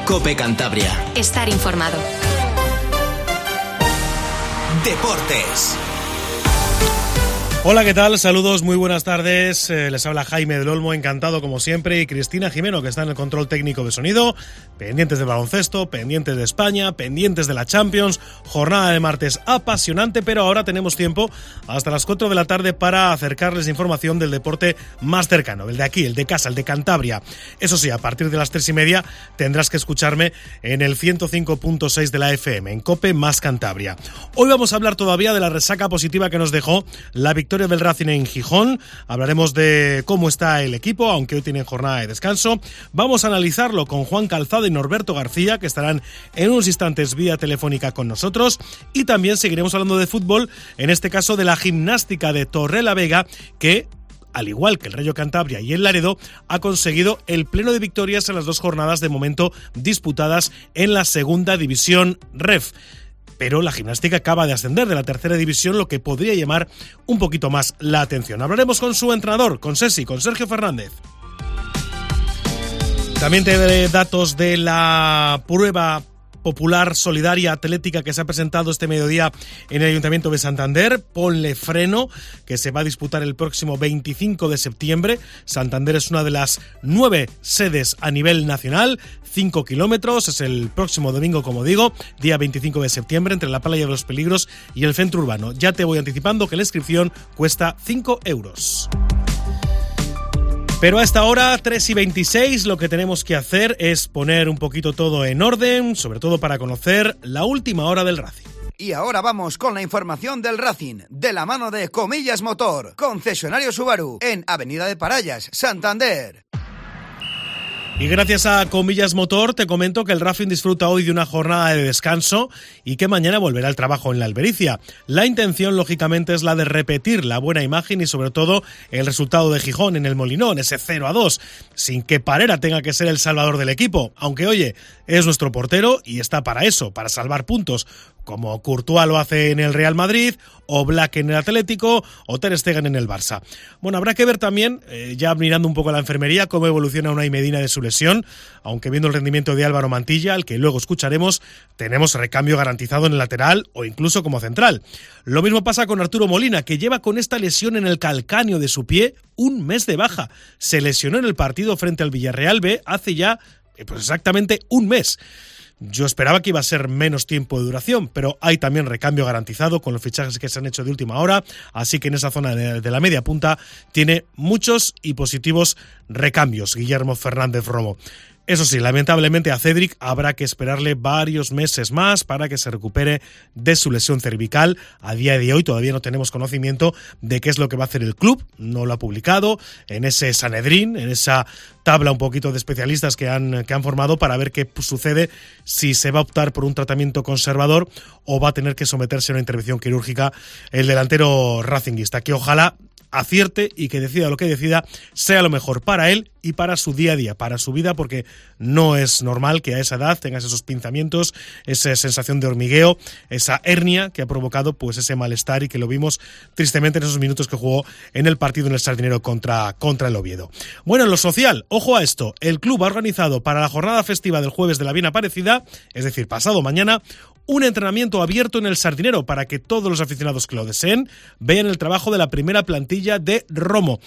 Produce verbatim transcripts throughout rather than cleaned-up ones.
COPE Cantabria. Estar informado. Deportes. Hola, ¿qué tal? Saludos, muy buenas tardes. Eh, les habla Jaime del Olmo, encantado como siempre, y Cristina Jimeno, que está en el control técnico de sonido. Pendientes del baloncesto, pendientes de España, pendientes de la Champions. Jornada de martes apasionante, pero ahora tenemos tiempo hasta las cuatro de la tarde para acercarles información del deporte más cercano, el de aquí, el de casa, el de Cantabria. Eso sí, a partir de las tres y media tendrás que escucharme en el ciento cinco punto seis de la F M, en COPE más Cantabria. Hoy vamos a hablar todavía de la resaca positiva que nos dejó la victoria del Racing en Gijón. Hablaremos de cómo está el equipo, aunque hoy tienen jornada de descanso. Vamos a analizarlo con Juan Calzado y Norberto García, que estarán en unos instantes vía telefónica con nosotros. Y también seguiremos hablando de fútbol, en este caso de la gimnástica de Torrelavega, que, al igual que el Rayo Cantabria y el Laredo, ha conseguido el pleno de victorias en las dos jornadas de momento disputadas en la segunda división Ref. Pero la gimnástica acaba de ascender de la tercera división, lo que podría llamar un poquito más la atención. Hablaremos con su entrenador, con Sesi, con Sergio Fernández. También te daré datos de la prueba popular, solidaria, atlética que se ha presentado este mediodía en el Ayuntamiento de Santander. Ponle freno, que se va a disputar el próximo veinticinco de septiembre. Santander es una de las nueve sedes a nivel nacional. cinco kilómetros, es el próximo domingo, como digo, día veinticinco de septiembre, entre la Playa de los Peligros y el centro urbano. Ya te voy anticipando que la inscripción cuesta cinco euros. Pero a esta hora, tres y veintiséis, lo que tenemos que hacer es poner un poquito todo en orden, sobre todo para conocer la última hora del Racing. Y ahora vamos con la información del Racing, de la mano de Comillas Motor, concesionario Subaru, en Avenida de Parallas, Santander. Y gracias a Comillas Motor te comento que el Racing disfruta hoy de una jornada de descanso y que mañana volverá al trabajo en la Albericia. La intención, lógicamente, es la de repetir la buena imagen y sobre todo el resultado de Gijón en el Molinón, ese cero a dos, sin que Parera tenga que ser el salvador del equipo. Aunque, oye, es nuestro portero y está para eso, para salvar puntos, como Courtois lo hace en el Real Madrid, o Black en el Atlético, o Ter Stegen en el Barça. Bueno, habrá que ver también, eh, ya mirando un poco a la enfermería, cómo evoluciona Unai Medina de su lesión, aunque viendo el rendimiento de Álvaro Mantilla, al que luego escucharemos, tenemos recambio garantizado en el lateral o incluso como central. Lo mismo pasa con Arturo Molina, que lleva con esta lesión en el calcáneo de su pie un mes de baja. Se lesionó en el partido frente al Villarreal B hace ya eh, pues exactamente un mes. Yo esperaba que iba a ser menos tiempo de duración, pero hay también recambio garantizado con los fichajes que se han hecho de última hora, así que en esa zona de, de la media punta tiene muchos y positivos recambios Guillermo Fernández Romo. Eso sí, lamentablemente a Cedric habrá que esperarle varios meses más para que se recupere de su lesión cervical. A día de hoy todavía no tenemos conocimiento de qué es lo que va a hacer el club, no lo ha publicado en ese Sanedrín, en esa tabla un poquito de especialistas que han, que han formado para ver qué sucede, si se va a optar por un tratamiento conservador o va a tener que someterse a una intervención quirúrgica el delantero racinguista, que ojalá acierte y que decida lo que decida sea lo mejor para él y para su día a día, para su vida, porque no es normal que a esa edad tengas esos pinzamientos, esa sensación de hormigueo, esa hernia que ha provocado pues ese malestar y que lo vimos tristemente en esos minutos que jugó en el partido en el Sardinero contra, contra el Oviedo. Bueno, en lo social, ojo a esto, el club ha organizado para la jornada festiva del jueves de la Bien Aparecida, es decir, pasado mañana, un entrenamiento abierto en el Sardinero para que todos los aficionados que lo deseen vean el trabajo de la primera plantilla de Romo.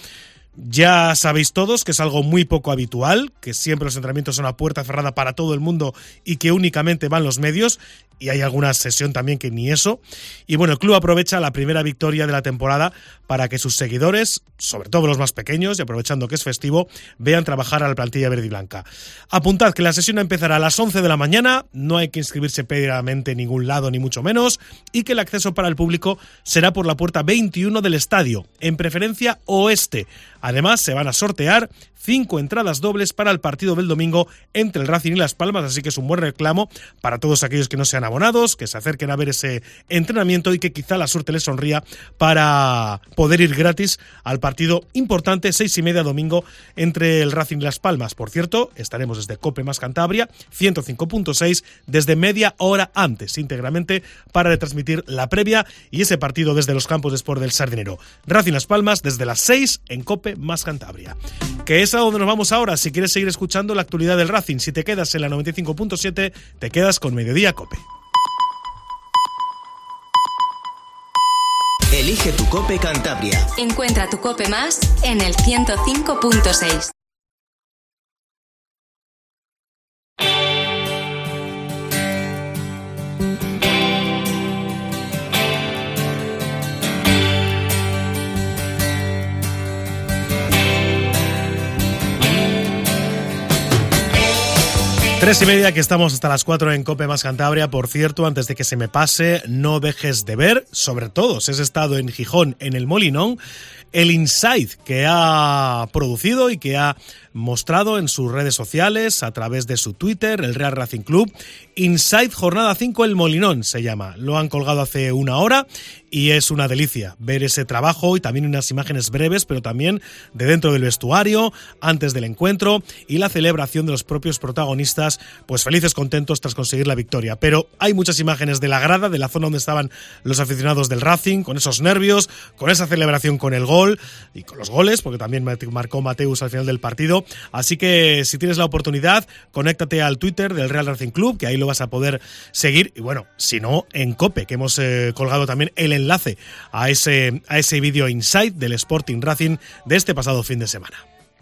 Ya sabéis todos que es algo muy poco habitual, que siempre los entrenamientos son a puerta cerrada para todo el mundo y que únicamente van los medios, y hay alguna sesión también que ni eso. Y bueno, el club aprovecha la primera victoria de la temporada para que sus seguidores, sobre todo los más pequeños, y aprovechando que es festivo, vean trabajar a la plantilla verde y blanca. Apuntad que la sesión empezará a las once de la mañana, no hay que inscribirse previamente en ningún lado, ni mucho menos, y que el acceso para el público será por la puerta veintiuno del estadio, en preferencia oeste. Además, se van a sortear cinco entradas dobles para el partido del domingo entre el Racing y Las Palmas, así que es un buen reclamo para todos aquellos que no sean abonados, que se acerquen a ver ese entrenamiento y que quizá la suerte les sonría para poder ir gratis al partido importante, seis y media domingo, entre el Racing y Las Palmas. Por cierto, estaremos desde COPE más Cantabria, ciento cinco punto seis, desde media hora antes, íntegramente para retransmitir la previa y ese partido desde los campos de Sport del Sardinero. Racing Las Palmas desde las seis en COPE COPE más Cantabria. Que es a donde nos vamos ahora. Si quieres seguir escuchando la actualidad del Racing, si te quedas en la noventa y cinco punto siete, te quedas con Mediodía COPE. Elige tu COPE Cantabria. Encuentra tu COPE más en el ciento cinco punto seis. Tres y media, que estamos hasta las cuatro en COPE más Cantabria. Por cierto, antes de que se me pase, no dejes de ver, sobre todo si has estado en Gijón, en el Molinón, el insight que ha producido y que ha mostrado en sus redes sociales, a través de su Twitter, el Real Racing Club. Insight Jornada cinco El Molinón se llama. Lo han colgado hace una hora y es una delicia ver ese trabajo y también unas imágenes breves, pero también de dentro del vestuario, antes del encuentro y la celebración de los propios protagonistas, pues felices, contentos tras conseguir la victoria. Pero hay muchas imágenes de la grada, de la zona donde estaban los aficionados del Racing, con esos nervios, con esa celebración con el gol y con los goles, porque también marcó Mateus al final del partido. Así que si tienes la oportunidad, conéctate al Twitter del Real Racing Club, que ahí lo vas a poder seguir. Y bueno, si no, en COPE, que hemos eh, colgado también el enlace a ese, a ese vídeo Insight del Sporting Racing de este pasado fin de semana.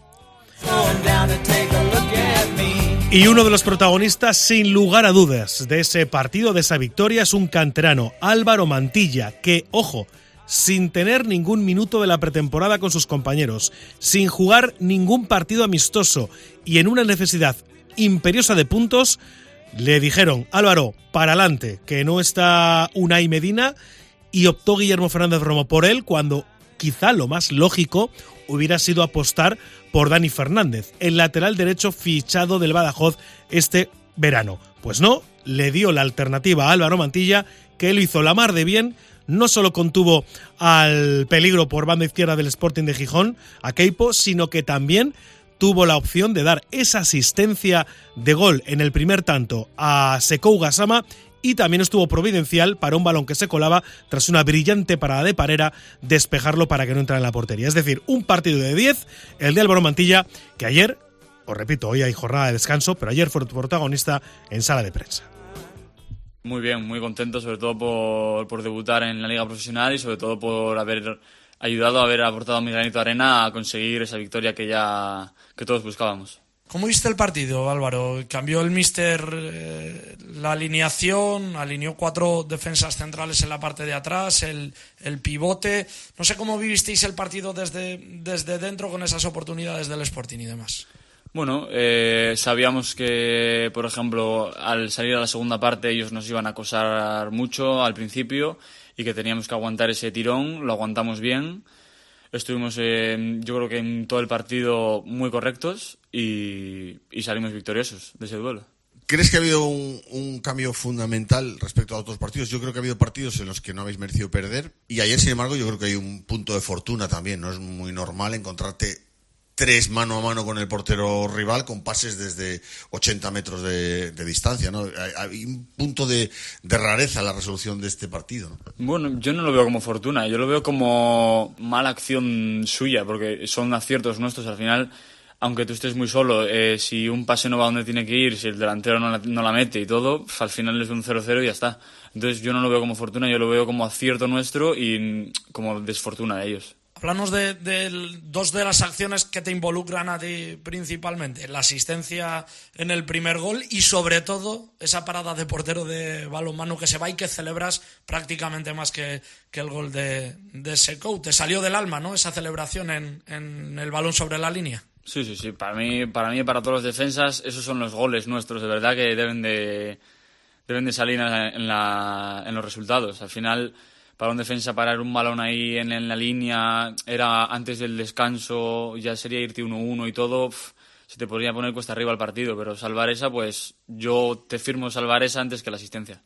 Y uno de los protagonistas, sin lugar a dudas, de ese partido, de esa victoria, es un canterano, Álvaro Mantilla, que, ojo, sin tener ningún minuto de la pretemporada con sus compañeros, sin jugar ningún partido amistoso y en una necesidad imperiosa de puntos, le dijeron: Álvaro, para adelante, que no está Unai Medina, y optó Guillermo Fernández Romo por él, cuando quizá lo más lógico hubiera sido apostar por Dani Fernández, el lateral derecho fichado del Badajoz este verano. Pues no, le dio la alternativa a Álvaro Mantilla, que lo hizo la mar de bien. No solo contuvo al peligro por banda izquierda del Sporting de Gijón, a Keipo, sino que también tuvo la opción de dar esa asistencia de gol en el primer tanto a Sekou Gassama, y también estuvo providencial para un balón que se colaba tras una brillante parada de Parera, despejarlo para que no entrara en la portería. Es decir, un partido de diez, el de Álvaro Mantilla, que ayer, os repito, hoy hay jornada de descanso, pero ayer fue protagonista en sala de prensa. Muy bien, muy contento, sobre todo por, por debutar en la liga profesional y sobre todo por haber ayudado, haber aportado mi granito de arena a conseguir esa victoria que ya que todos buscábamos. ¿Cómo viste el partido, Álvaro? Cambió el míster eh, la alineación, alineó cuatro defensas centrales en la parte de atrás, el, el pivote. No sé cómo vivisteis el partido desde, desde dentro con esas oportunidades del Sporting y demás. Bueno, eh, sabíamos que, por ejemplo, al salir a la segunda parte ellos nos iban a acosar mucho al principio y que teníamos que aguantar ese tirón. Lo aguantamos bien. Estuvimos, eh, yo creo que en todo el partido muy correctos y, y salimos victoriosos de ese duelo. ¿Crees que ha habido un, un cambio fundamental respecto a otros partidos? Yo creo que ha habido partidos en los que no habéis merecido perder y ayer, sin embargo, yo creo que hay un punto de fortuna también. No es muy normal encontrarte tres mano a mano con el portero rival con pases desde ochenta metros de, de distancia, ¿no? Hay, hay un punto de, de rareza en la resolución de este partido, ¿no? Bueno, yo no lo veo como fortuna, yo lo veo como mala acción suya, porque son aciertos nuestros al final. Aunque tú estés muy solo, eh, si un pase no va donde tiene que ir, si el delantero no la, no la mete y todo, al final es un cero cero y ya está. Entonces yo no lo veo como fortuna, yo lo veo como acierto nuestro y como desfortuna de ellos. Háblanos de, de dos de las acciones que te involucran a ti principalmente. La asistencia en el primer gol y sobre todo esa parada de portero de balonmano que se va y que celebras prácticamente más que, que el gol de, de Sekou. Te salió del alma, ¿no? Esa celebración en, en el balón sobre la línea. Sí, sí, sí. Para mí, para mí y para todos los defensas, esos son los goles nuestros, de verdad, que deben de, deben de salir en, la, en los resultados. Al final, para un defensa parar un balón ahí en, en la línea, era antes del descanso, ya sería irte uno uno y todo, pff, se te podría poner cuesta arriba el partido, pero salvar esa, pues yo te firmo salvar esa antes que la asistencia.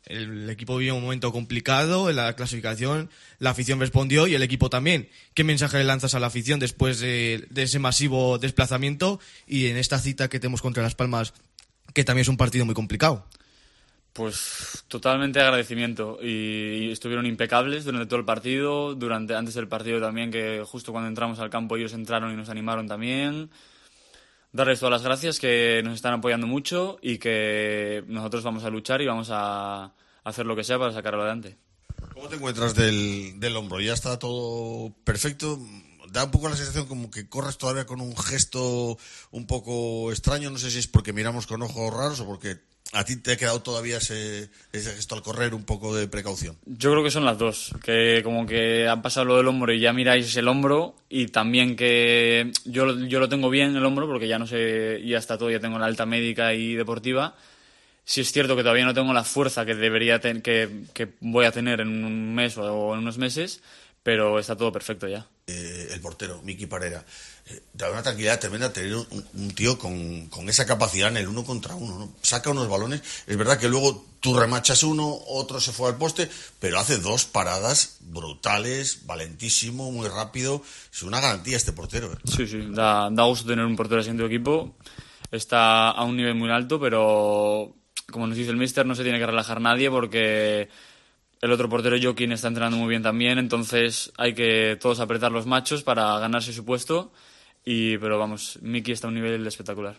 El equipo vivió un momento complicado en la clasificación, la afición respondió y el equipo también. ¿Qué mensaje le lanzas a la afición después de, de ese masivo desplazamiento y en esta cita que tenemos contra Las Palmas, que también es un partido muy complicado? Pues totalmente agradecimiento y estuvieron impecables durante todo el partido, durante antes del partido también, que justo cuando entramos al campo ellos entraron y nos animaron también. Darles todas las gracias, que nos están apoyando mucho y que nosotros vamos a luchar y vamos a hacer lo que sea para sacarlo adelante. ¿Cómo te encuentras del, del hombro? ¿Ya está todo perfecto? Da un poco la sensación como que corres todavía con un gesto un poco extraño, no sé si es porque miramos con ojos raros o porque a ti te ha quedado todavía ese, ese gesto al correr, un poco de precaución. Yo creo que son las dos, que como que ha pasado lo del hombro y ya miráis el hombro, y también que yo, yo lo tengo bien el hombro porque ya no sé, ya está todo, ya tengo la alta médica y deportiva. Sí es cierto que todavía no tengo la fuerza que debería ten, que, que voy a tener en un mes o en unos meses, pero está todo perfecto ya. Eh, el portero, Miki Parera, eh, da una tranquilidad tremenda tener un, un tío con, con esa capacidad en el uno contra uno, ¿no? Saca unos balones, es verdad que luego tú remachas uno, otro se fue al poste, pero hace dos paradas brutales, valentísimo, muy rápido. Es una garantía este portero, ¿eh? Sí, sí, da, da gusto tener un portero así en tu equipo. Está a un nivel muy alto, pero como nos dice el míster, no se tiene que relajar nadie porque el otro portero, Joaquín, está entrenando muy bien también, entonces hay que todos apretar los machos para ganarse su puesto. Y, pero vamos, Miki está a un nivel espectacular.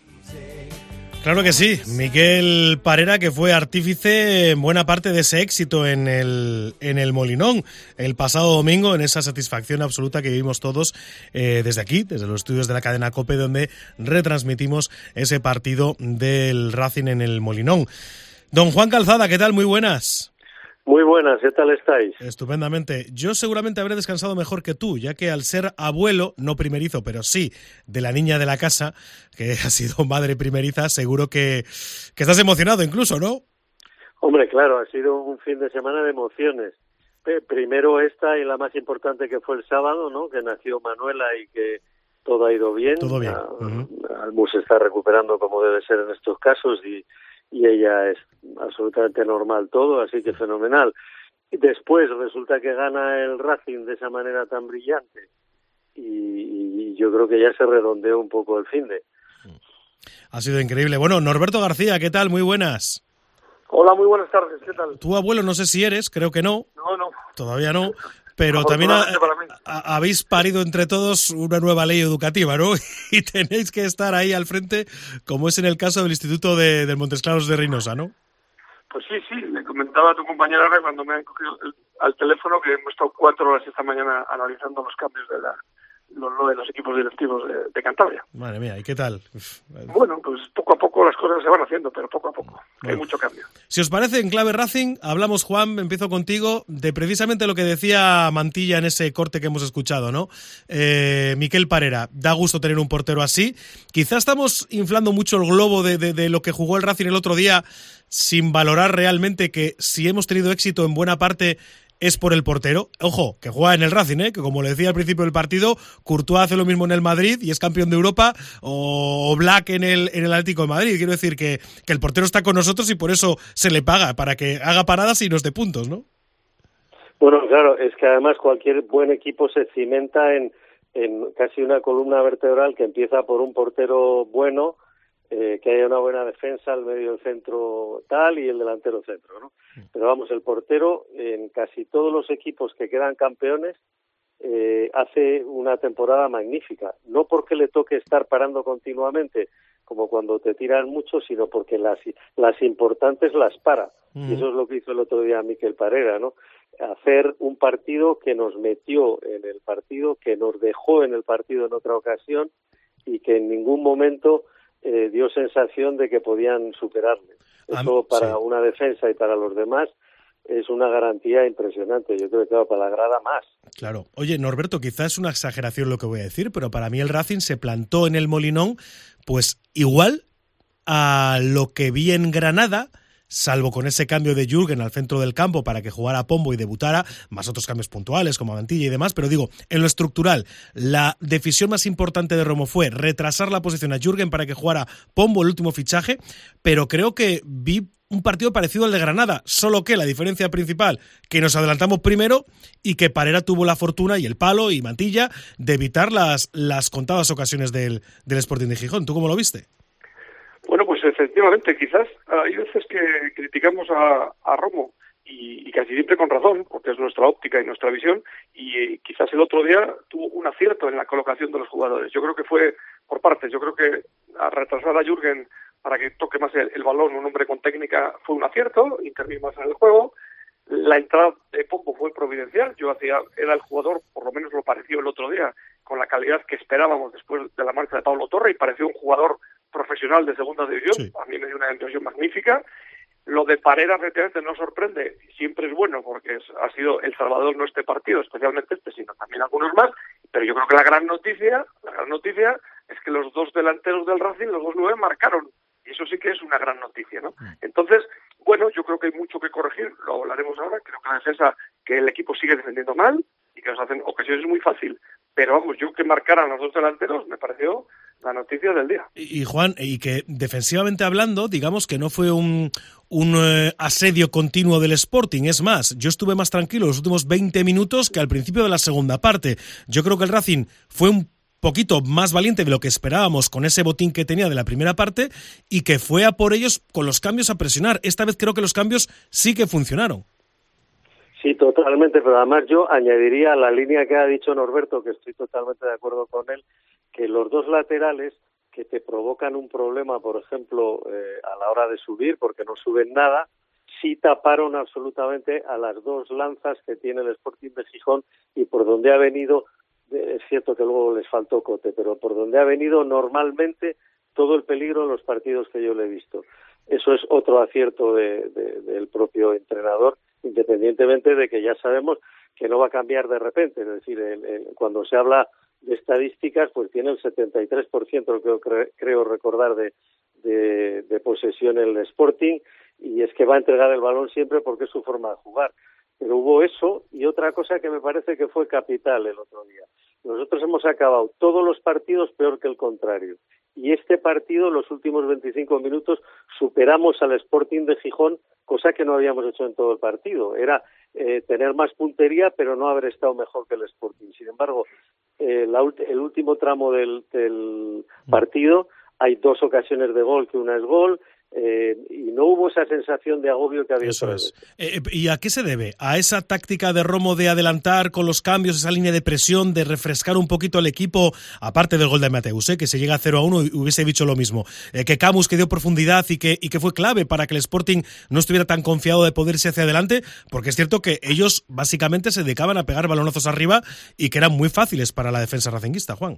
Claro que sí, Miquel Parera, que fue artífice en buena parte de ese éxito en el, en el Molinón el pasado domingo, en esa satisfacción absoluta que vivimos todos eh, desde aquí, desde los estudios de la cadena COPE, donde retransmitimos ese partido del Racing en el Molinón. Don Juan Calzada, ¿qué tal? Muy buenas. Muy buenas, ¿qué tal estáis? Estupendamente. Yo seguramente habré descansado mejor que tú, ya que al ser abuelo, no primerizo, pero sí de la niña de la casa, que ha sido madre primeriza, seguro que, que estás emocionado incluso, ¿no? Hombre, claro, ha sido un fin de semana de emociones. Primero esta y la más importante, que fue el sábado, ¿no? Que nació Manuela y que todo ha ido bien. Todo bien. Uh-huh. Almus se está recuperando como debe ser en estos casos y y ella es absolutamente normal todo, así que fenomenal. Y después resulta que gana el Racing de esa manera tan brillante y, y yo creo que ya se redondeó un poco el finde. Ha sido increíble. Bueno, Norberto García, ¿qué tal? Muy buenas. Hola, muy buenas tardes, ¿qué tal? Tu abuelo no sé si eres, creo que no. No, no. Todavía no. Pero también ha, ha, habéis parido entre todos una nueva ley educativa, ¿no? Y tenéis que estar ahí al frente, como es en el caso del Instituto de, de Montes Claros de Reynosa, ¿no? Pues sí, sí, le comentaba a tu compañera Ara cuando me han cogido el, al teléfono que hemos estado cuatro horas esta mañana analizando los cambios de la lo, lo de los equipos directivos de, de Cantabria. Madre mía, ¿y qué tal? Uf. Bueno, pues poco a poco las cosas se van haciendo, pero poco a poco. Bueno, hay mucho cambio. Si os parece, en clave Racing, hablamos, Juan, empiezo contigo, de precisamente lo que decía Mantilla en ese corte que hemos escuchado, ¿no? Eh, Miquel Parera, da gusto tener un portero así. Quizá estamos inflando mucho el globo de, de, de lo que jugó el Racing el otro día, sin valorar realmente que si hemos tenido éxito en buena parte es por el portero. Ojo, que juega en el Racing, ¿eh? Que como le decía al principio del partido, Courtois hace lo mismo en el Madrid y es campeón de Europa, o Black en el, en el Atlético de Madrid. Quiero decir que, que el portero está con nosotros y por eso se le paga, para que haga paradas y nos dé puntos, ¿no? Bueno, claro, es que además cualquier buen equipo se cimenta en, en casi una columna vertebral que empieza por un portero bueno, Eh, que haya una buena defensa, el medio del centro tal y el delantero centro, ¿no? Pero vamos, el portero en casi todos los equipos que quedan campeones eh, hace una temporada magnífica, no porque le toque estar parando continuamente como cuando te tiran mucho, sino porque las las importantes las para. Mm. Y eso es lo que hizo el otro día Miquel Parera, ¿no? Hacer un partido que nos metió en el partido, que nos dejó en el partido en otra ocasión y que en ningún momento Eh, dio sensación de que podían superarle. Eso para sí. Una defensa y para los demás es una garantía impresionante. Yo creo que claro, para la grada más. Claro. Oye, Norberto, quizás es una exageración lo que voy a decir, pero para mí el Racing se plantó en el Molinón pues igual a lo que vi en Granada, salvo con ese cambio de Jürgen al centro del campo para que jugara Pombo y debutara, más otros cambios puntuales como Mantilla y demás, pero digo, en lo estructural, la decisión más importante de Romo fue retrasar la posición a Jürgen para que jugara Pombo, el último fichaje, pero creo que vi un partido parecido al de Granada, solo que la diferencia principal, que nos adelantamos primero y que Parera tuvo la fortuna y el palo y Mantilla de evitar las, las contadas ocasiones del, del Sporting de Gijón. ¿Tú cómo lo viste? Bueno, pues Pues efectivamente, quizás hay veces que criticamos a, a Romo y, y casi siempre con razón, porque es nuestra óptica y nuestra visión, y eh, quizás el otro día tuvo un acierto en la colocación de los jugadores. Yo creo que fue por partes, yo creo que a retrasar a Jürgen para que toque más el, el balón, un hombre con técnica, fue un acierto, intervenir más en el juego. La entrada de Pombo fue providencial, yo hacía, era el jugador, por lo menos lo pareció el otro día, con la calidad que esperábamos después de la marcha de Pablo Torre, y pareció un jugador profesional de segunda división. Sí. A mí me dio una impresión magnífica. Lo de Parera, efectivamente, no sorprende, siempre es bueno, porque es, ha sido el salvador no este partido, especialmente este, sino también algunos más, pero yo creo que la gran noticia, la gran noticia es que los dos delanteros del Racing, los dos nueve, marcaron, y eso sí que es una gran noticia, ¿no? Entonces, bueno, yo creo que hay mucho que corregir, lo hablaremos ahora, creo que la defensa, que el equipo sigue defendiendo mal, y que nos hacen ocasiones muy fácil, pero vamos, yo que marcaran los dos delanteros, me pareció la noticia del día. Y, y Juan, y que defensivamente hablando, digamos que no fue un, un eh, asedio continuo del Sporting, es más, yo estuve más tranquilo los últimos veinte minutos que al principio de la segunda parte. Yo creo que el Racing fue un poquito más valiente de lo que esperábamos con ese botín que tenía de la primera parte y que fue a por ellos con los cambios a presionar. Esta vez creo que los cambios sí que funcionaron. Sí, totalmente, pero además yo añadiría a la línea que ha dicho Norberto, que estoy totalmente de acuerdo con él, que los dos laterales que te provocan un problema, por ejemplo, eh, a la hora de subir, porque no suben nada, sí taparon absolutamente a las dos lanzas que tiene el Sporting de Gijón y por donde ha venido, es cierto que luego les faltó Cote, pero por donde ha venido normalmente todo el peligro en los partidos que yo le he visto. Eso es otro acierto de, de, del propio entrenador, independientemente de que ya sabemos que no va a cambiar de repente. Es decir, el, el, cuando se habla de estadísticas, pues tiene el setenta y tres por ciento, creo, creo recordar, de, de, de posesión en el Sporting, y es que va a entregar el balón siempre porque es su forma de jugar. Pero hubo eso y otra cosa que me parece que fue capital el otro día. Nosotros hemos acabado todos los partidos peor que el contrario. Y este partido, los últimos veinticinco minutos, superamos al Sporting de Gijón, cosa que no habíamos hecho en todo el partido. Era eh, tener más puntería, pero no haber estado mejor que el Sporting. Sin embargo, eh, la, el último tramo del, del partido, hay dos ocasiones de gol, que una es gol, Eh, y no hubo esa sensación de agobio que había. Eso es. Eh, ¿Y a qué se debe? ¿A esa táctica de Romo de adelantar con los cambios, esa línea de presión, de refrescar un poquito al equipo, aparte del gol de Mateus, eh, que se llega a cero a uno y hubiese dicho lo mismo, eh, que Camus que dio profundidad y que, y que fue clave para que el Sporting no estuviera tan confiado de poder irse hacia adelante? Porque es cierto que ellos básicamente se dedicaban a pegar balonazos arriba y que eran muy fáciles para la defensa racinguista, Juan.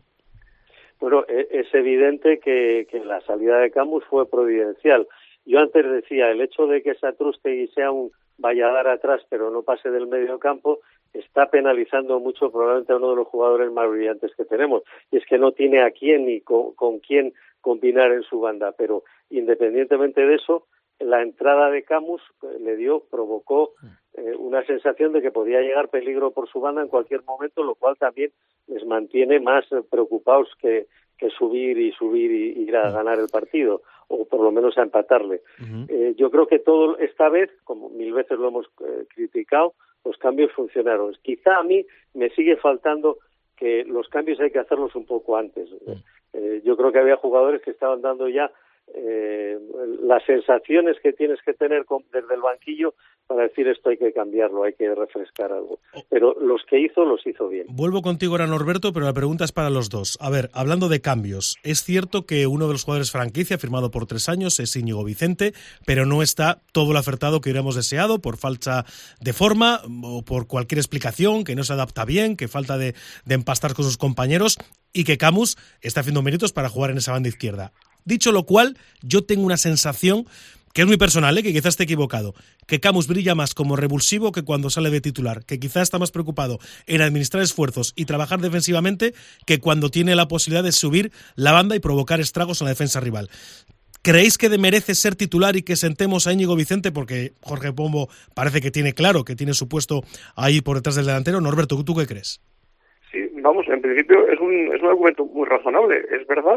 Bueno, es evidente que, que la salida de Camus fue providencial. Yo antes decía, el hecho de que Satrústegui sea un vaya a dar atrás pero no pase del medio campo, está penalizando mucho probablemente a uno de los jugadores más brillantes que tenemos. Y es que no tiene a quién ni con, con quién combinar en su banda. Pero independientemente de eso, la entrada de Camus le dio, provocó eh, una sensación de que podía llegar peligro por su banda en cualquier momento, lo cual también les mantiene más preocupados que, que subir y subir y, y ir a ganar el partido, o por lo menos a empatarle. Uh-huh. Eh, yo creo que todo esta vez, como mil veces lo hemos eh, criticado, los cambios funcionaron. Quizá a mí me sigue faltando que los cambios hay que hacerlos un poco antes. Uh-huh. Eh, yo creo que había jugadores que estaban dando ya Eh, las sensaciones que tienes que tener con, desde el banquillo para decir esto hay que cambiarlo, hay que refrescar algo. Pero los que hizo, los hizo bien. Vuelvo contigo ahora, Norberto, pero la pregunta es para los dos. A ver, hablando de cambios, es cierto que uno de los jugadores franquicia, firmado por tres años, es Íñigo Vicente, pero no está todo lo acertado que hubiéramos deseado por falta de forma o por cualquier explicación, que no se adapta bien, que falta de, de empastar con sus compañeros y que Camus está haciendo méritos para jugar en esa banda izquierda. Dicho lo cual, yo tengo una sensación que es muy personal, ¿eh? Que quizás esté equivocado, que Camus brilla más como revulsivo que cuando sale de titular, que quizás está más preocupado en administrar esfuerzos y trabajar defensivamente que cuando tiene la posibilidad de subir la banda y provocar estragos en la defensa rival. ¿Creéis que merece ser titular y que sentemos a Íñigo Vicente? Porque Jorge Pombo parece que tiene claro que tiene su puesto ahí por detrás del delantero. Norberto, ¿tú qué crees? Sí, vamos, en principio es un, es un argumento muy razonable, es verdad.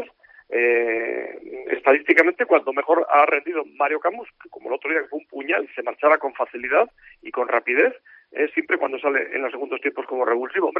Eh, estadísticamente, cuando mejor ha rendido Mario Camus, que como el otro día que fue un puñal, se marchara con facilidad y con rapidez, es siempre cuando sale en los segundos tiempos como revulsivo. Hombre,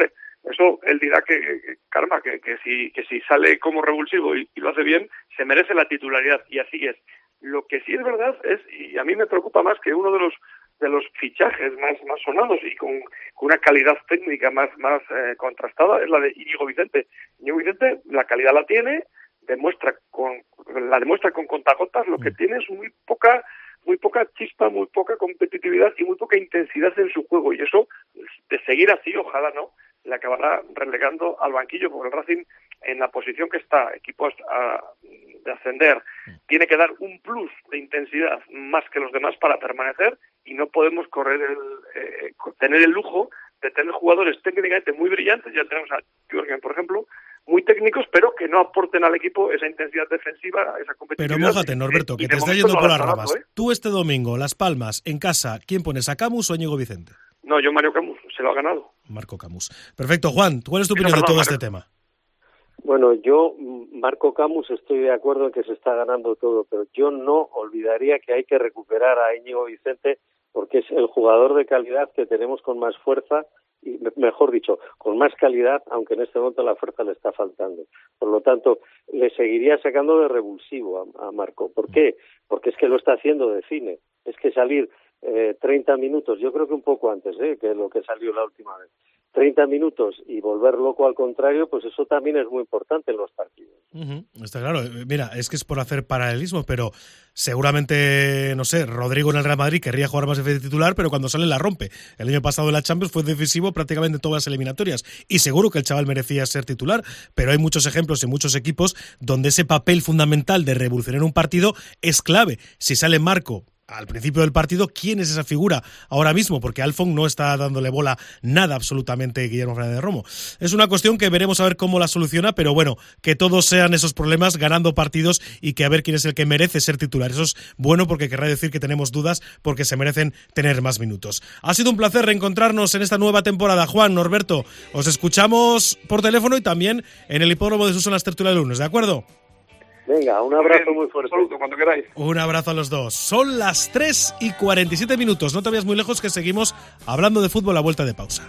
Eso él dirá que, que karma, que, que si que si sale como revulsivo y, y lo hace bien, se merece la titularidad, y así es. Lo que sí es verdad es, y a mí me preocupa más, que uno de los de los fichajes más más sonados y con, con una calidad técnica más más eh, contrastada es la de Íñigo Vicente. Íñigo Vicente la calidad la tiene, demuestra con la demuestra con contagotas, lo que tiene es muy poca muy poca chispa, muy poca competitividad y muy poca intensidad en su juego, y eso, de seguir así, ojalá no, le acabará relegando al banquillo, porque el Racing, en la posición que está, equipos a, de ascender, tiene que dar un plus de intensidad más que los demás para permanecer, y no podemos correr el, eh, tener el lujo de tener jugadores técnicamente muy brillantes. Ya tenemos a Jürgen, por ejemplo, muy técnicos, pero que no aporten al equipo esa intensidad defensiva, esa competitividad. Pero mójate, Norberto, que te está yendo por las ramas. ¿eh? Tú este domingo, Las Palmas, en casa, ¿quién pones, a Camus o Íñigo Vicente? No, yo Mario Camus, se lo ha ganado. Marco Camus. Perfecto, Juan, ¿cuál es tu opinión de todo este tema? Bueno, yo, Marco Camus, estoy de acuerdo en que se está ganando todo, pero yo no olvidaría que hay que recuperar a Íñigo Vicente, porque es el jugador de calidad que tenemos con más fuerza, y mejor dicho, con más calidad, aunque en este momento la fuerza le está faltando. Por lo tanto, le seguiría sacando de revulsivo a, a Marco. ¿Por qué? Porque es que lo está haciendo de cine. Es que salir eh, treinta minutos, yo creo que un poco antes eh, que lo que salió la última vez, treinta minutos y volver loco al contrario, pues eso también es muy importante en los partidos. Uh-huh. Está claro. Mira, es que es por hacer paralelismos, pero seguramente, no sé, Rodrigo en el Real Madrid querría jugar más de titular, pero cuando sale la rompe. El año pasado en la Champions fue decisivo prácticamente en todas las eliminatorias, y seguro que el chaval merecía ser titular, pero hay muchos ejemplos en muchos equipos donde ese papel fundamental de revolucionar un partido es clave. Si sale Marco al principio del partido, ¿quién es esa figura ahora mismo? Porque Alfon no está dándole bola nada absolutamente a Guillermo Fernández Romo. Es una cuestión que veremos a ver cómo la soluciona, pero bueno, que todos sean esos problemas ganando partidos y que a ver quién es el que merece ser titular. Eso es bueno, porque querrá decir que tenemos dudas porque se merecen tener más minutos. Ha sido un placer reencontrarnos en esta nueva temporada. Juan, Norberto, os escuchamos por teléfono y también en el hipódromo de Suso en las tertulias de lunes, ¿de acuerdo? Venga, un abrazo muy fuerte. Un saludo, cuando queráis. Un abrazo a los dos. Son las tres y cuarenta y siete minutos. No te vayas muy lejos, que seguimos hablando de fútbol a vuelta de pausa.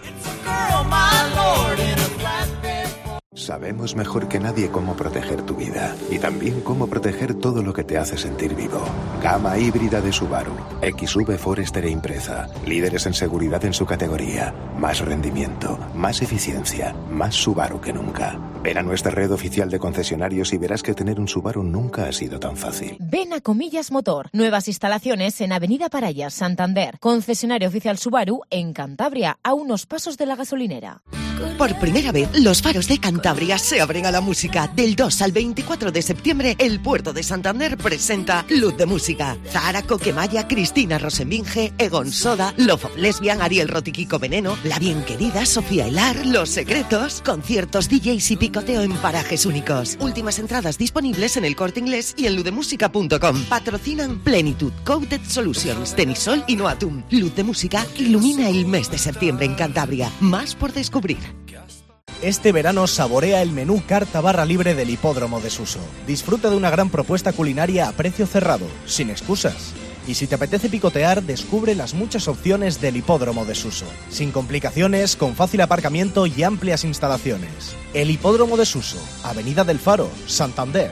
Sabemos mejor que nadie cómo proteger tu vida y también cómo proteger todo lo que te hace sentir vivo. Gama híbrida de Subaru, X V Forester e Impreza, líderes en seguridad en su categoría, más rendimiento, más eficiencia, más Subaru que nunca. Ven a nuestra red oficial de concesionarios y verás que tener un Subaru nunca ha sido tan fácil. Ven a Comillas Motor, nuevas instalaciones en Avenida Parayas, Santander, concesionario oficial Subaru en Cantabria, a unos pasos de la gasolinera. Por primera vez, los faros de Cantabria se abren a la música. Del dos al veinticuatro de septiembre, el Puerto de Santander presenta Luz de Música. Zahara, Coquemaya, Cristina Rosenbinge, Egon Soda, Love of Lesbian, Ariel Rotiquico Veneno, La Bien Querida, Sofía Hilar, Los Secretos, conciertos, D Js y picoteo en parajes únicos. Últimas entradas disponibles en El Corte Inglés y en ludemusica punto com. Patrocinan Plenitud, Coated Solutions, Tenisol y Noatum. Luz de Música ilumina el mes de septiembre en Cantabria. Más por descubrir. Este verano saborea el menú carta barra libre del Hipódromo de Suso. Disfruta de una gran propuesta culinaria a precio cerrado, sin excusas. Y si te apetece picotear, descubre las muchas opciones del Hipódromo de Suso. Sin complicaciones, con fácil aparcamiento y amplias instalaciones. El Hipódromo de Suso, Avenida del Faro, Santander.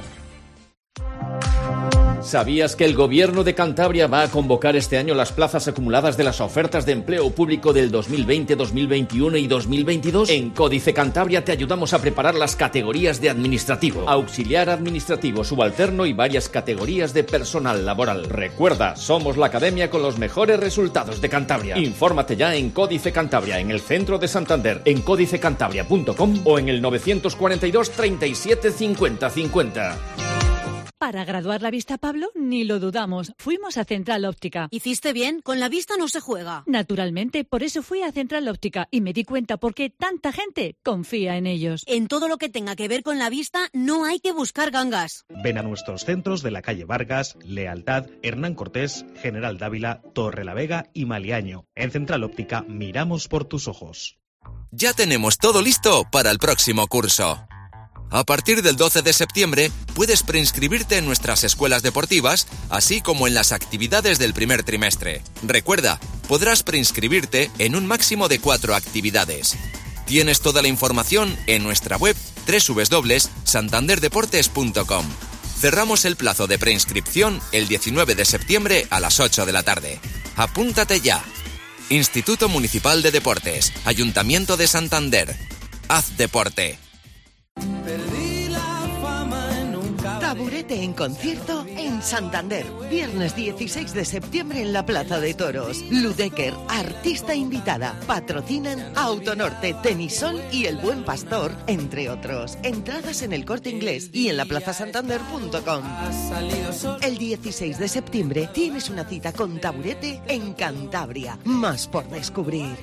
¿Sabías que el Gobierno de Cantabria va a convocar este año las plazas acumuladas de las ofertas de empleo público del dos mil veinte, dos mil veintiuno y dos mil veintidós? En Códice Cantabria te ayudamos a preparar las categorías de administrativo, auxiliar administrativo, subalterno y varias categorías de personal laboral. Recuerda, somos la academia con los mejores resultados de Cantabria. Infórmate ya en Códice Cantabria, en el centro de Santander, en códice cantabria punto com o en el novecientos cuarenta y dos, treinta y siete, cincuenta cincuenta. Para graduar la vista, Pablo, ni lo dudamos. Fuimos a Central Óptica. ¿Hiciste bien? Con la vista no se juega. Naturalmente, por eso fui a Central Óptica y me di cuenta por qué tanta gente confía en ellos. En todo lo que tenga que ver con la vista, no hay que buscar gangas. Ven a nuestros centros de la calle Vargas, Lealtad, Hernán Cortés, General Dávila, Torrelavega y Maliaño. En Central Óptica miramos por tus ojos. Ya tenemos todo listo para el próximo curso. A partir del doce de septiembre puedes preinscribirte en nuestras escuelas deportivas, así como en las actividades del primer trimestre. Recuerda, podrás preinscribirte en un máximo de cuatro actividades. Tienes toda la información en nuestra web doble u doble u doble u punto santander deportes punto com. Cerramos el plazo de preinscripción el diecinueve de septiembre a las ocho de la tarde. ¡Apúntate ya! Instituto Municipal de Deportes, Ayuntamiento de Santander. Haz deporte. Taburete en concierto en Santander. Viernes dieciséis de septiembre en la Plaza de Toros. Ludecker, artista invitada. Patrocinan Autonorte, Tenisol y El Buen Pastor, entre otros. Entradas en el Corte Inglés y en la plaza santander punto com. El dieciséis de septiembre tienes una cita con Taburete en Cantabria. Más por descubrir.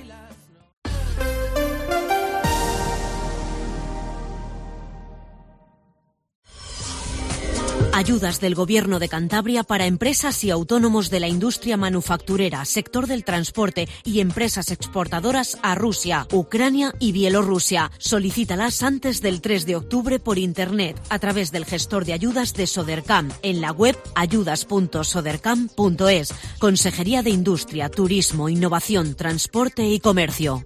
Ayudas del Gobierno de Cantabria para empresas y autónomos de la industria manufacturera, sector del transporte y empresas exportadoras a Rusia, Ucrania y Bielorrusia. Solicítalas antes del tres de octubre por Internet a través del gestor de ayudas de Sodercam en la web ayudas punto sodercam punto es. Consejería de Industria, Turismo, Innovación, Transporte y Comercio.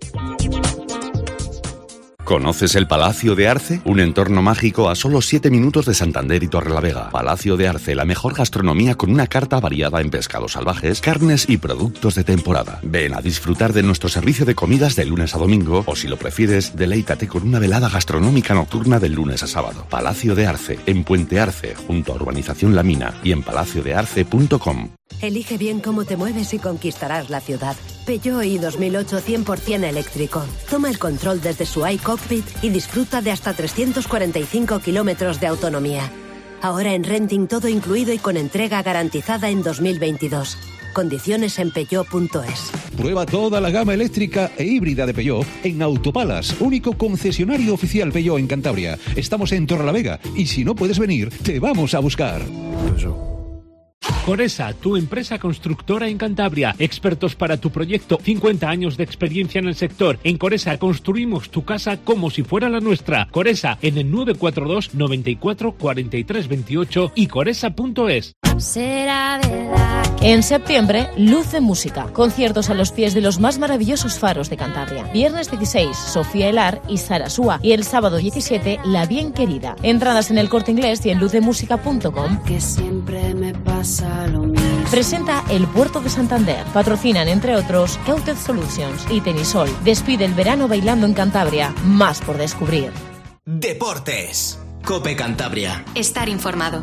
¿Conoces el Palacio de Arce? Un entorno mágico a solo siete minutos de Santander y Torrelavega. Palacio de Arce, la mejor gastronomía con una carta variada en pescados salvajes, carnes y productos de temporada. Ven a disfrutar de nuestro servicio de comidas de lunes a domingo o, si lo prefieres, deleítate con una velada gastronómica nocturna de lunes a sábado. Palacio de Arce, en Puente Arce, junto a Urbanización La Mina y en palacio de arce punto com. Elige bien cómo te mueves y conquistarás la ciudad. Peugeot i dos mil ocho cien por ciento eléctrico. Toma el control desde su iCockpit y disfruta de hasta trescientos cuarenta y cinco kilómetros de autonomía. Ahora en renting todo incluido y con entrega garantizada en dos mil veintidós. Condiciones en peugeot punto es. Prueba toda la gama eléctrica e híbrida de Peugeot en Autopalas, único concesionario oficial Peugeot en Cantabria. Estamos en Torrelavega y si no puedes venir, te vamos a buscar. Coresa, tu empresa constructora en Cantabria. Expertos para tu proyecto. cincuenta años de experiencia en el sector. En Coresa construimos tu casa como si fuera la nuestra. Coresa en el nueve cuatro dos, noventa y cuatro, cuarenta y tres veintiocho y coresa punto es. Será verdad. En septiembre, Luz de Música. Conciertos a los pies de los más maravillosos faros de Cantabria. Viernes dieciséis, Sofía Elar y Sara Súa. Y el sábado diecisiete, La Bien Querida. Entradas en el Corte Inglés y en luz de música punto com. Que siempre me pasa lo mismo. Presenta el Puerto de Santander. Patrocinan, entre otros, Cauted Solutions y Tenisol. Despide el verano bailando en Cantabria. Más por descubrir. Deportes. COPE Cantabria. Estar informado.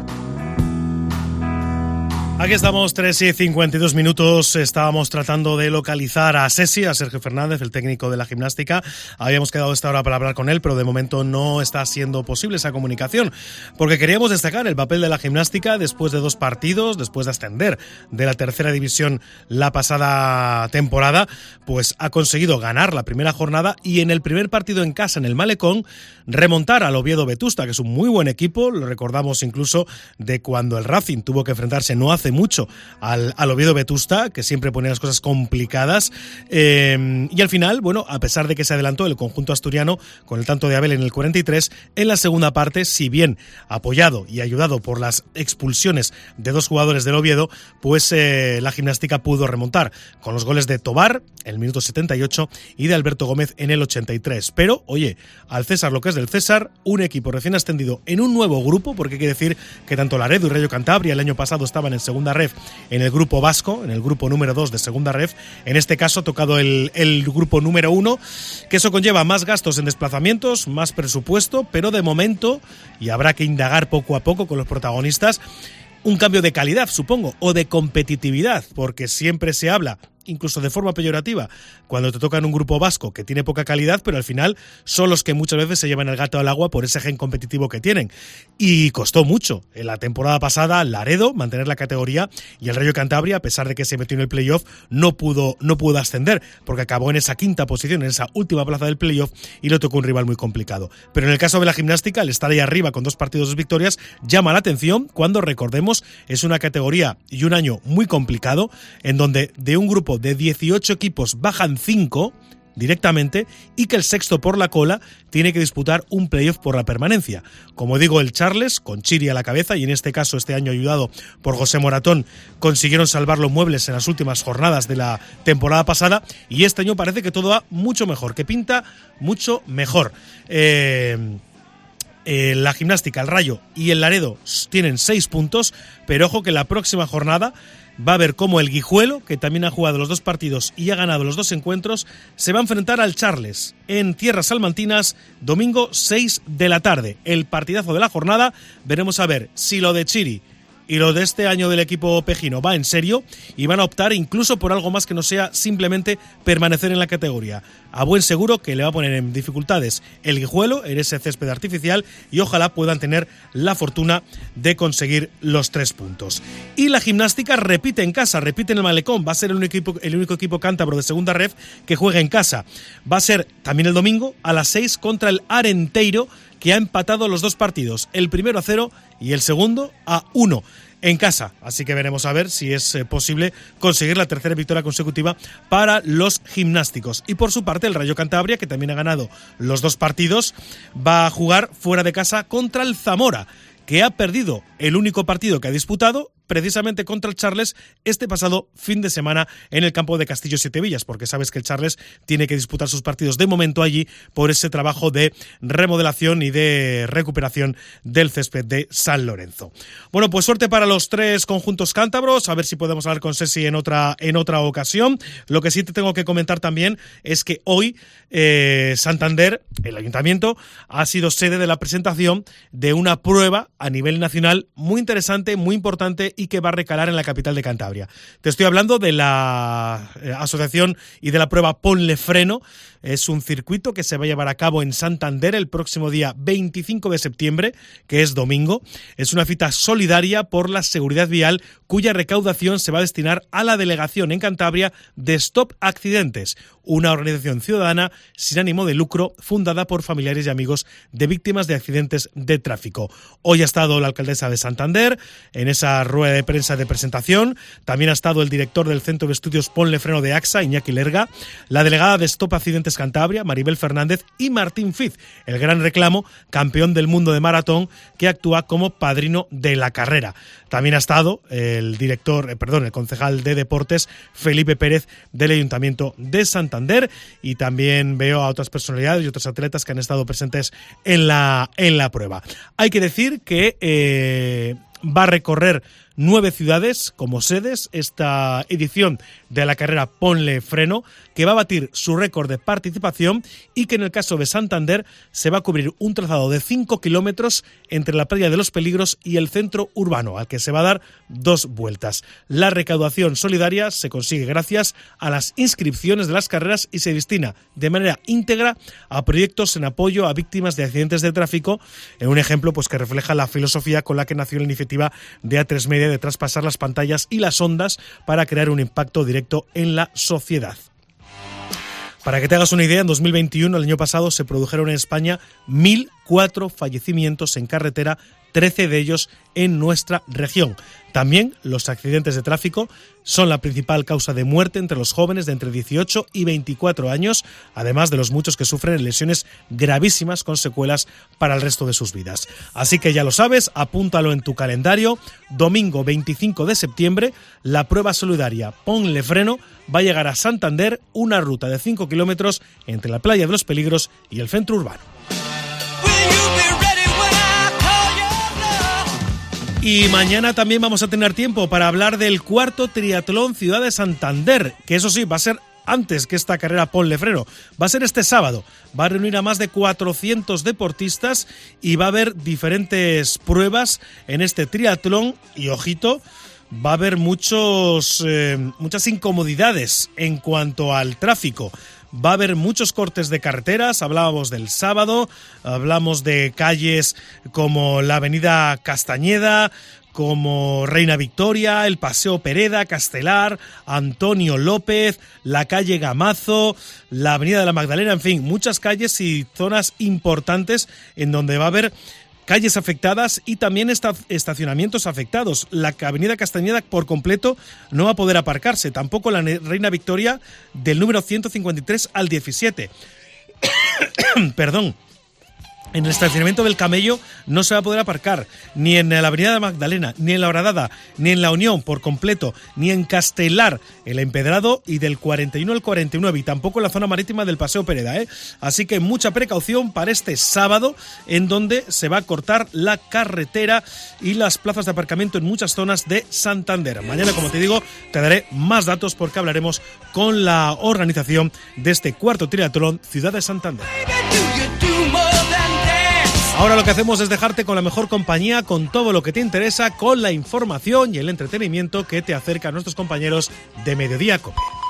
Aquí estamos, tres y cincuenta y dos minutos. Estábamos tratando de localizar a Sesi, a Sergio Fernández, el técnico de la gimnástica. Habíamos quedado esta hora para hablar con él, pero de momento no está siendo posible esa comunicación, porque queríamos destacar el papel de la gimnástica después de dos partidos, después de ascender de la tercera división la pasada temporada, pues ha conseguido ganar la primera jornada y en el primer partido en casa, en el Malecón, remontar al Oviedo Vetusta, que es un muy buen equipo. Lo recordamos incluso de cuando el Racing tuvo que enfrentarse no hace mucho al, al Oviedo Vetusta, que siempre pone las cosas complicadas, eh, y al final, bueno, a pesar de que se adelantó el conjunto asturiano con el tanto de Abel en el cuarenta y tres, en la segunda parte, si bien apoyado y ayudado por las expulsiones de dos jugadores del Oviedo, pues eh, la gimnástica pudo remontar con los goles de Tobar en el minuto setenta y ocho y de Alberto Gómez en el ochenta y tres. Pero, oye, al César lo que es del César, un equipo recién ascendido en un nuevo grupo, porque hay que decir que tanto Laredo y Rayo Cantabria el año pasado estaban en segunda ref en el grupo vasco, en el grupo número dos de segunda ref. En este caso ha tocado el, el grupo número uno, que eso conlleva más gastos en desplazamientos, más presupuesto, pero de momento, y habrá que indagar poco a poco con los protagonistas, un cambio de calidad, supongo, o de competitividad, porque siempre se habla, incluso de forma peyorativa, cuando te toca en un grupo vasco que tiene poca calidad, pero al final son los que muchas veces se llevan el gato al agua por ese gen competitivo que tienen. Y costó mucho en la temporada pasada Laredo mantener la categoría, y el Rayo Cantabria, a pesar de que se metió en el playoff, no pudo, no pudo ascender, porque acabó en esa quinta posición, en esa última plaza del playoff, y le tocó un rival muy complicado. Pero en el caso de la gimnástica, el estar ahí arriba con dos partidos, dos victorias, llama la atención cuando, recordemos, es una categoría y un año muy complicado, en donde de un grupo de dieciocho equipos bajan cinco, directamente y que el sexto por la cola tiene que disputar un playoff por la permanencia. Como digo, el Charles, con Chiri a la cabeza, y en este caso este año ayudado por José Moratón, consiguieron salvar los muebles en las últimas jornadas de la temporada pasada, y este año parece que todo va mucho mejor, que pinta mucho mejor. Eh... Eh, la Gimnástica, el Rayo y el Laredo tienen seis puntos, pero ojo que la próxima jornada va a ver cómo el Guijuelo, que también ha jugado los dos partidos y ha ganado los dos encuentros, se va a enfrentar al Charles en tierras salmantinas, domingo seis de la tarde. El partidazo de la jornada. Veremos a ver si lo de Chiri y lo de este año del equipo pejino va en serio y van a optar incluso por algo más que no sea simplemente permanecer en la categoría. A buen seguro que le va a poner en dificultades el Guijuelo en ese césped artificial y ojalá puedan tener la fortuna de conseguir los tres puntos. Y la Gimnástica repite en casa, repite en el Malecón. Va a ser el único equipo, el único equipo cántabro de segunda ref que juegue en casa. Va a ser también el domingo a las seis contra el Arenteiro, que ha empatado los dos partidos, el primero a cero y el segundo a uno en casa. Así que veremos a ver si es eh, posible conseguir la tercera victoria consecutiva para los gimnásticos. Y por su parte, el Rayo Cantabria, que también ha ganado los dos partidos, va a jugar fuera de casa contra el Zamora, que ha perdido el único partido que ha disputado, precisamente contra el Charles, este pasado fin de semana en el campo de Castillo Siete Villas, porque sabes que el Charles tiene que disputar sus partidos de momento allí por ese trabajo de remodelación y de recuperación del césped de San Lorenzo. Bueno, pues suerte para los tres conjuntos cántabros, a ver si podemos hablar con Ceci en otra, en otra ocasión. Lo que sí te tengo que comentar también es que hoy eh, Santander, el Ayuntamiento, ha sido sede de la presentación de una prueba a nivel nacional muy interesante, muy importante y que va a recalar en la capital de Cantabria. Te estoy hablando de la eh, asociación y de la prueba Ponle Freno. Es un circuito que se va a llevar a cabo en Santander el próximo día veinticinco de septiembre, que es domingo. Es una cita solidaria por la seguridad vial cuya recaudación se va a destinar a la delegación en Cantabria de Stop Accidentes, una organización ciudadana sin ánimo de lucro fundada por familiares y amigos de víctimas de accidentes de tráfico. Hoy ha estado la alcaldesa de Santander en esa rueda de prensa de presentación. También ha estado el director del Centro de Estudios Ponle Freno de AXA, Iñaki Lerga, la delegada de Stop Accidentes Cantabria, Maribel Fernández, y Martín Fiz, el Gran Reclamo, campeón del mundo de maratón, que actúa como padrino de la carrera. También ha estado el director, eh, perdón, el concejal de deportes, Felipe Pérez, del Ayuntamiento de Santander, y también veo a otras personalidades y otros atletas que han estado presentes en la, en la prueba. Hay que decir que eh, va a recorrer nueve ciudades como sedes esta edición de la carrera Ponle Freno, que va a batir su récord de participación y que en el caso de Santander se va a cubrir un trazado de cinco kilómetros entre la playa de Los Peligros y el centro urbano, al que se va a dar dos vueltas. La recaudación solidaria se consigue gracias a las inscripciones de las carreras y se destina de manera íntegra a proyectos en apoyo a víctimas de accidentes de tráfico, en un ejemplo pues que refleja la filosofía con la que nació la iniciativa de A tres Media de traspasar las pantallas y las ondas para crear un impacto directo en la sociedad. Para que te hagas una idea, en dos mil veintiuno, el año pasado, se produjeron en España mil cuatro fallecimientos en carretera, trece de ellos en nuestra región. También los accidentes de tráfico son la principal causa de muerte entre los jóvenes de entre dieciocho y veinticuatro años, además de los muchos que sufren lesiones gravísimas con secuelas para el resto de sus vidas. Así que ya lo sabes, apúntalo en tu calendario. Domingo veinticinco de septiembre, la prueba solidaria Ponle Freno va a llegar a Santander, una ruta de cinco kilómetros entre la playa de Los Peligros y el centro urbano. Y mañana también vamos a tener tiempo para hablar del cuarto triatlón Ciudad de Santander, que eso sí, va a ser antes que esta carrera Ponle Freno. Va a ser este sábado. Va a reunir a más de cuatrocientos deportistas y va a haber diferentes pruebas en este triatlón. Y ojito, va a haber muchos, eh, muchas incomodidades en cuanto al tráfico. Va a haber muchos cortes de carreteras, hablábamos del sábado, hablamos de calles como la avenida Castañeda, como Reina Victoria, el Paseo Pereda, Castelar, Antonio López, la calle Gamazo, la avenida de la Magdalena, en fin, muchas calles y zonas importantes en donde va a haber calles afectadas y también esta- estacionamientos afectados. La avenida Castañeda por completo no va a poder aparcarse, tampoco la Reina Victoria del número ciento cincuenta y tres al diecisiete. Perdón. En el estacionamiento del Camello no se va a poder aparcar, ni en la avenida de Magdalena, ni en la Horadada, ni en la Unión por completo, ni en Castelar, el Empedrado, y del cuarenta y uno al cuarenta y nueve, y tampoco en la zona marítima del Paseo Pereda, ¿eh? Así que mucha precaución para este sábado, en donde se va a cortar la carretera y las plazas de aparcamiento en muchas zonas de Santander. Mañana, como te digo, te daré más datos porque hablaremos con la organización de este cuarto triatlón Ciudad de Santander. Ahora lo que hacemos es dejarte con la mejor compañía, con todo lo que te interesa, con la información y el entretenimiento que te acerca a nuestros compañeros de Mediodía Cope.